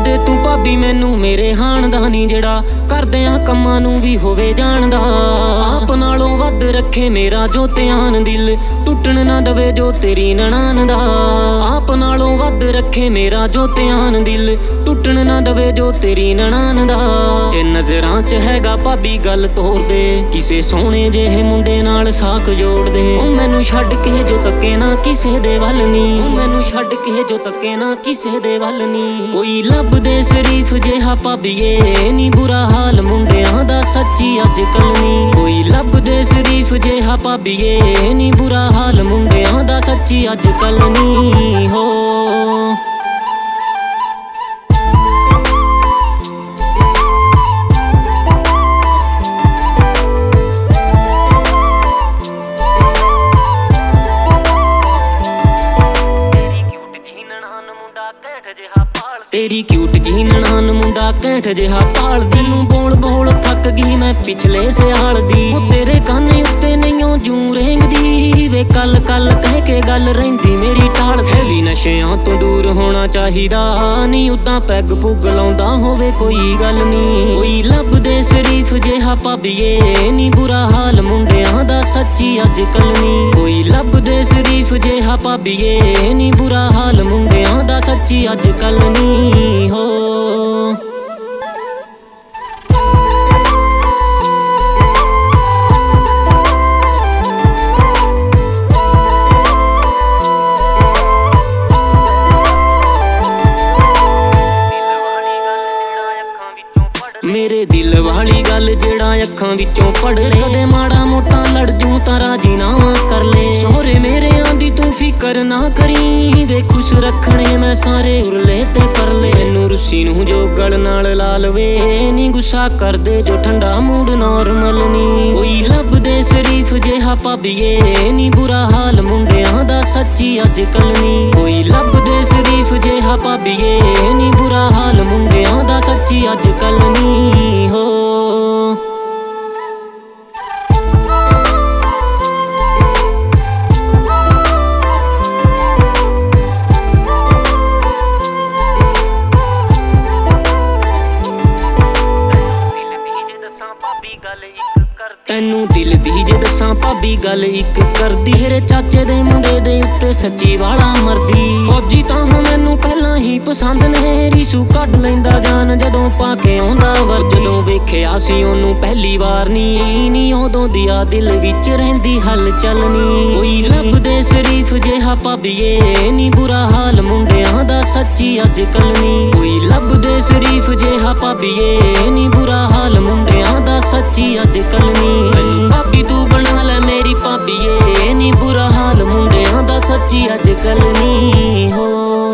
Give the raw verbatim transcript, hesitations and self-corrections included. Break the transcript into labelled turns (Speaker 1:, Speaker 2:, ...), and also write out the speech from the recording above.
Speaker 1: ਦੇ ਤੂੰ ਭਾਬੀ ਮੈਨੂੰ ਮੇਰੇ ਹਾਣਦਾਨੀ ਜਿਹੜਾ ਕਰਦਿਆਂ ਕੰਮਾਂ ਨੂੰ ਵੀ ਹੋਵੇ ਜਾਣਦਾ। ਆਪ ਨਾਲੋਂ ਵੱਧ ਰੱਖੇ ਮੇਰਾ ਜੋ ਧਿਆਨ ਦਿਲ ਟੁੱਟਣ ਨਾ ਦਵੇ ਜੋ ਤੇਰੀ ਨਨਾਣ ਦਾ। ਆਪ ਨਾਲੋਂ ਵੱਧ ਰੱਖੇ ਮੇਰਾ ਜੋ ਧਿਆਨ ਦਿਲ ਟੁੱਟਣ ਨਾ ਦਵੇ ਜੋ ਤੇਰੀ ਨਨਾਣ ਦਾ। ਜੇ ਨਜ਼ਰਾਂ 'ਚ ਹੈਗਾ ਭਾਬੀ ਗੱਲ ਤੋਰ ਦੇ ਕਿਸੇ ਸੋਹਣੇ ਜਿਹੇ ਮੁੰਡੇ ਨਾਲ ਸਾਕ ਜੋੜ ਦੇ। ਉਹ ਮੈਨੂੰ ਛੱਡ ਕੇ ਜੋ ਤੱਕੇ ਨਾ ਕਿਸੇ ਦੇ ਵੱਲ ਨੀ, ਉਹ ਮੈਨੂੰ ਛੱਡ ਕੇ ਜੋ ਤੱਕੇ ਨਾ ਕਿਸੇ ਦੇ ਵੱਲ ਨੀ। ਕੋਈ ਲੱਭਦੇ ਸ਼ਰੀਫ ਜਿਹਾ ਭਾਬੀਏ ਨੀ ਬੁਰਾ ਹਾਲ ਮੁੰਡਿਆਂ ਦਾ ਸੱਚੀ ਅੱਜ ਕੱਲ ਨੀ। ਕੋਈ ਲੱਭਦੇ ਸ਼ਰੀਫ ਜਿਹਾ ਭਾਬੀਏ ਨੀ ਬੁਰਾ ਹਾਲ ਮੁੰਡਿਆਂ ਦਾ ਸੱਚੀ ਅੱਜ ਕੱਲ ਨੀ ਹੋ। ਤੇਰੀ ਕਿਊਟ ਜੀ ਨਨਾਣ ਮੁੰਡਾ ਕੈਂਠ ਜਿਹਾ ਭਾਲਦੀ ਨੂੰ ਬੋਲ ਬੋਲ ਥੱਕ ਗਈ ਮੈਂ ਪਿਛਲੇ ਸਿਆਲ ਦੀ। ਉਹ ਤੇਰੇ ਕੰਨ ਉੱਤੇ ਨਹੀਂਓ ਜੂੰ ਰੇਂਗਦੀ ਵੇ ਕੱਲ ਕੱਲ ਕਹਿ ਕੇ ਗੱਲ ਰਹਿੰਦੀ ਮੇਰੀ ਟਾਲ। ਹੈਵੀ ਨਸ਼ਿਆਂ ਤੋਂ ਦੂਰ ਹੋਣਾ ਚਾਹੀਦਾ ਨੀ ਉਦਾਂ ਪੈਗ ਪੁੱਗ ਲਾਉਂਦਾ ਹੋਵੇ ਕੋਈ ਗੱਲ ਨੀ। ਕੋਈ ਲੱਭਦੇ ਸ਼ਰੀਫ ਜਿਹਾ ਭਾਬੀਏ ਨੀ ਬੁਰਾ ਹਾਲ ਮੁੰਡਿਆਂ ਦਾ ਸੱਚੀ ਅੱਜ ਕੱਲ ਨੀ। ਕੋਈ ਲੱਭਦੇ ਸ਼ਰੀਫ ਜਿਹਾ ਭਾਬੀਏ ਨੀ ਬੁਰਾ ਹਾਲ ਮੁੰਡਿਆਂ ਦਾ ਸੱਚੀ ਅੱਜ ਕੱਲ ਨੀ ਹੋ। ਮੇਰੇ ਦਿਲ ਵਾਲੀ ਗੱਲ ਜਿਹੜਾ ਅੱਖਾਂ ਵਿੱਚੋਂ ਪੜ ਲੈ। ਕਦੇ ਮਾੜਾ ਮੋਟਾ ਲੜ ਜੂ ਤਾਂ ਰਾਜੀਨਾਮਾ ਕਰ ਲੈ। ਸਹੁਰੇ ਮੇਰਿਆਂ ਦੀ ਤੂੰ ਫਿਕਰ ਨਾ ਕਰੀ ਵੇ ਖੁਸ਼ ਰੱਖਣੇ ਮੈਂ ਸਾਰੇ ਉਰਲੇ ਤੇ ਕਰ ਲੈ। ਮੈਨੂੰ ਰੁੱਸੀ ਨੂੰ ਜੋ ਗਲ ਨਾਲ ਲਾ ਲਵੇ ਨੀ ਗੁੱਸਾ ਕਰਦੇ ਜੋ ਠੰਡਾ ਮੂਡ ਨਾਰਮਲ ਨੀ। ਕੋਈ ਲੱਭਦੇ ਸ਼ਰੀਫ ਜਿਹਾ ਭਾਬੀਏ ਨੀ ਬੁਰਾ ਹਾਲ ਮੁੰਡਿਆਂ ਦਾ ਸੱਚੀ ਅੱਜ ਕੱਲ ਨੀ। ਕੋਈ ਲੱਭਦੇ ਸ਼ਰੀਫ ਜਿਹਾ ਭਾਬੀਏ ਨੀ ਬੁਰਾ ਹਾਲ ਮੁੰਡਿਆਂ ਦਾ ਸੱਚੀ ਅੱਜ ਕੱਲ ਨੀ ਹੋ। ਤੈਨੂੰ ਦਿਲ ਦੀ ਜੇ ਦੱਸਾਂ ਭਾਬੀ ਗੱਲ ਇੱਕ ਕਰਦੀ। ਤੇਰੇ ਚਾਚੇ ਦੇ ਮੁੰਡੇ ਦੇ ਉੱਤੇ ਸੱਚੀ ਵਾਲਾ ਮਰਦੀ। ਫੌਜੀ ਤਾਂ ਮੈਨੂੰ ਪਹਿਲਾਂ ਹੀ ਪਸੰਦ ਨੇ ਰੀਸੂ ਕੱਢ ਲੈਂਦਾ ਜਾਨ ਜਦੋਂ ਪਾ ਕੇ ਆਉਂਦਾ ਵਰ। ਜਦੋਂ ਵੇਖਿਆ ਸੀ ਉਹਨੂੰ ਪਹਿਲੀ ਵਾਰ ਨੀ ਨੀ ਉਦੋਂ ਦੀਆ ਦਿਲ ਵਿੱਚ ਰਹਿੰਦੀ ਹਲਚਲ ਨੀ। ਕੋਈ ਲੱਭਦੇ ਸ਼ਰੀਫ ਜਿਹਾ ਭਾਬੀਏ ਨੀ ਬੁਰਾ ਹਾਲ ਮੁੰਡਿਆਂ ਦਾ ਸੱਚੀ ਅੱਜ ਕੱਲ ਨੀ। ਕੋਈ ਲੱਭਦੇ ਸ਼ਰੀਫ ਜਿਹਾ ਭਾਬੀਏ ਨੀ ਬੁਰਾ ਹਾਲ ਮੁੰਡਿਆਂ ਦਾ ਸੱਚੀ ਅੱਜ ਕੱਲ ਨੀ। ਮੈਨੂੰ ਭਾਬੀ ਤੂੰ ਬਣਾ ਲੈ ਮੇਰੀ ਭਾਬੀਏ ਨੀ ਬੁਰਾ ਹਾਲ ਮੁੰਡਿਆਂ ਦਾ ਸੱਚੀ ਅੱਜ ਕੱਲ ਨੀ ਹੋ।